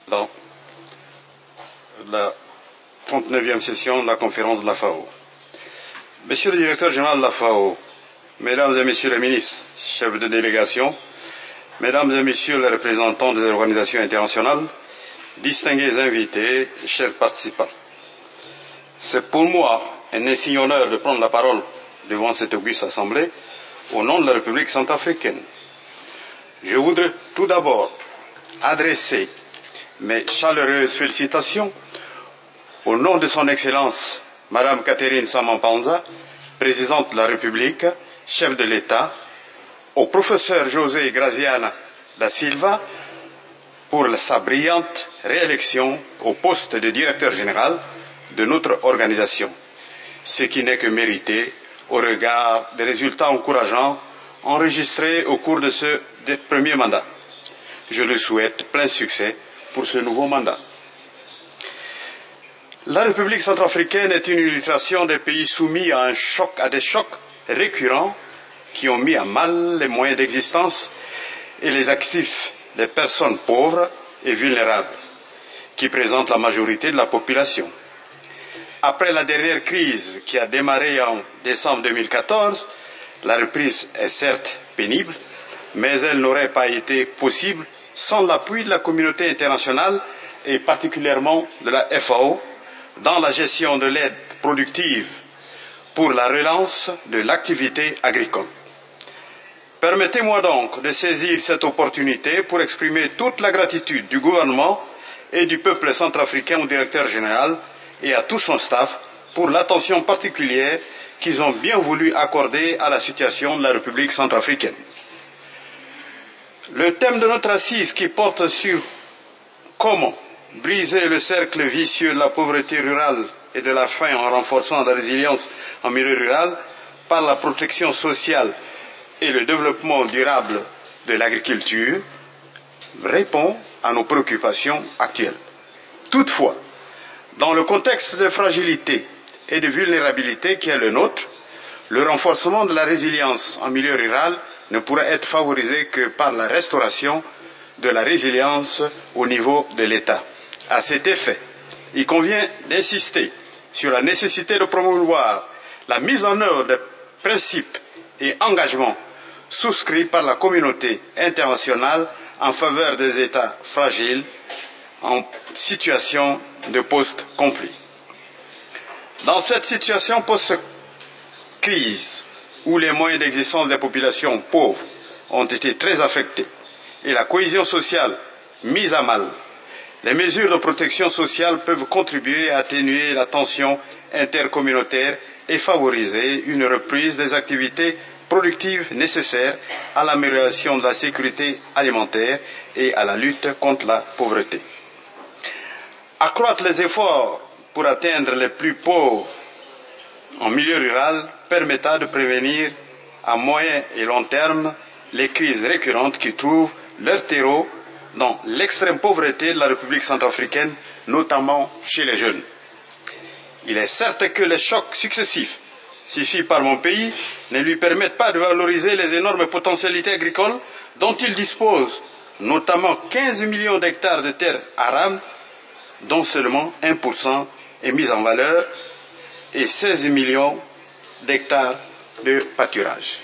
Dans la 39e session de la conférence de la FAO. Monsieur le directeur général de la FAO, Mesdames et Messieurs les ministres, chefs de délégation, Mesdames et Messieurs les représentants des organisations internationales, distingués invités, chers participants. C'est pour moi un insigne honneur de prendre la parole devant cette auguste assemblée au nom de la République centrafricaine. Je voudrais tout d'abord adresser mes chaleureuses félicitations au nom de son Excellence Madame Catherine Samba-Panza, présidente de la République, chef de l'État, au professeur José Graziano da Silva pour sa brillante réélection au poste de directeur général de notre organisation, ce qui n'est que mérité au regard des résultats encourageants enregistrés au cours de ce premier mandat. Je lui souhaite plein succès pour ce nouveau mandat. La République centrafricaine est une illustration des pays soumis à des chocs récurrents qui ont mis à mal les moyens d'existence et les actifs des personnes pauvres et vulnérables, qui présentent la majorité de la population. Après la dernière crise qui a démarré en décembre 2014, la reprise est certes pénible, mais elle n'aurait pas été possible sans l'appui de la communauté internationale et particulièrement de la FAO dans la gestion de l'aide productive pour la relance de l'activité agricole. Permettez-moi donc de saisir cette opportunité pour exprimer toute la gratitude du gouvernement et du peuple centrafricain au directeur général et à tout son staff pour l'attention particulière qu'ils ont bien voulu accorder à la situation de la République centrafricaine. Le thème de notre assise qui porte sur comment briser le cercle vicieux de la pauvreté rurale et de la faim en renforçant la résilience en milieu rural par la protection sociale et le développement durable de l'agriculture répond à nos préoccupations actuelles. Toutefois, dans le contexte de fragilité et de vulnérabilité qui est le nôtre, le renforcement de la résilience en milieu rural ne pourra être favorisé que par la restauration de la résilience au niveau de l'État. À cet effet, il convient d'insister sur la nécessité de promouvoir la mise en œuvre de principes et engagements souscrits par la communauté internationale en faveur des États fragiles en situation de post-conflit. Dans cette situation post-crise, où les moyens d'existence des populations pauvres ont été très affectés et la cohésion sociale mise à mal, les mesures de protection sociale peuvent contribuer à atténuer la tension intercommunautaire et favoriser une reprise des activités productives nécessaires à l'amélioration de la sécurité alimentaire et à la lutte contre la pauvreté. Accroître les efforts pour atteindre les plus pauvres en milieu rural permettra de prévenir à moyen et long terme les crises récurrentes qui trouvent leur terreau dans l'extrême pauvreté de la République centrafricaine, notamment chez les jeunes. Il est certain que les chocs successifs suivis par mon pays ne lui permettent pas de valoriser les énormes potentialités agricoles dont il dispose, notamment 15 millions d'hectares de terres arables, dont seulement 1% est mis en valeur, et 16 millions d'hectares de pâturage.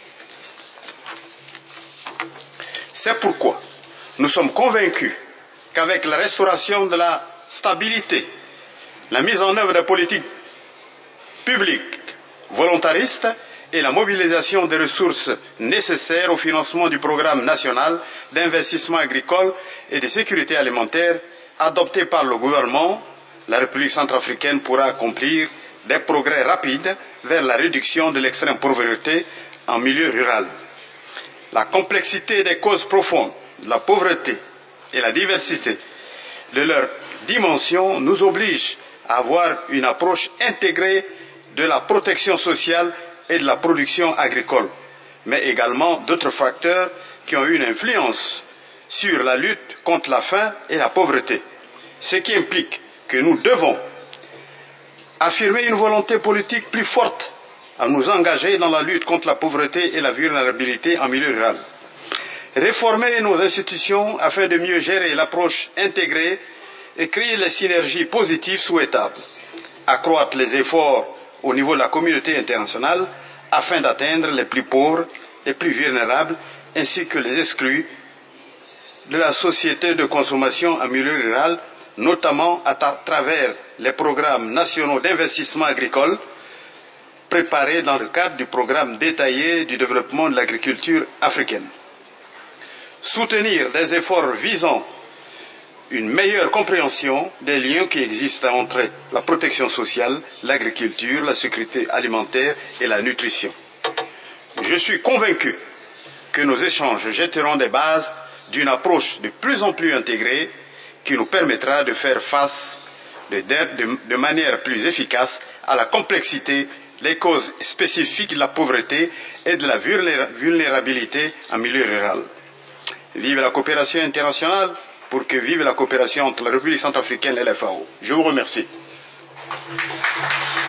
C'est pourquoi nous sommes convaincus qu'avec la restauration de la stabilité, la mise en œuvre de politiques publiques volontaristes et la mobilisation des ressources nécessaires au financement du programme national d'investissement agricole et de sécurité alimentaire adopté par le gouvernement, la République centrafricaine pourra accomplir des progrès rapides vers la réduction de l'extrême pauvreté en milieu rural. La complexité des causes profondes de la pauvreté et la diversité de leurs dimensions nous oblige à avoir une approche intégrée de la protection sociale et de la production agricole, mais également d'autres facteurs qui ont une influence sur la lutte contre la faim et la pauvreté, ce qui implique que nous devons affirmer une volonté politique plus forte à nous engager dans la lutte contre la pauvreté et la vulnérabilité en milieu rural. Réformer nos institutions afin de mieux gérer l'approche intégrée et créer les synergies positives souhaitables, accroître les efforts au niveau de la communauté internationale afin d'atteindre les plus pauvres, les plus vulnérables, ainsi que les exclus de la société de consommation en milieu rural, notamment à travers les programmes nationaux d'investissement agricole préparés dans le cadre du programme détaillé du développement de l'agriculture africaine. Soutenir des efforts visant une meilleure compréhension des liens qui existent entre la protection sociale, l'agriculture, la sécurité alimentaire et la nutrition. Je suis convaincu que nos échanges jetteront des bases d'une approche de plus en plus intégrée qui nous permettra de faire face de manière plus efficace à la complexité, les causes spécifiques de la pauvreté et de la vulnérabilité en milieu rural. Vive la coopération internationale pour que vive la coopération entre la République centrafricaine et la FAO. Je vous remercie.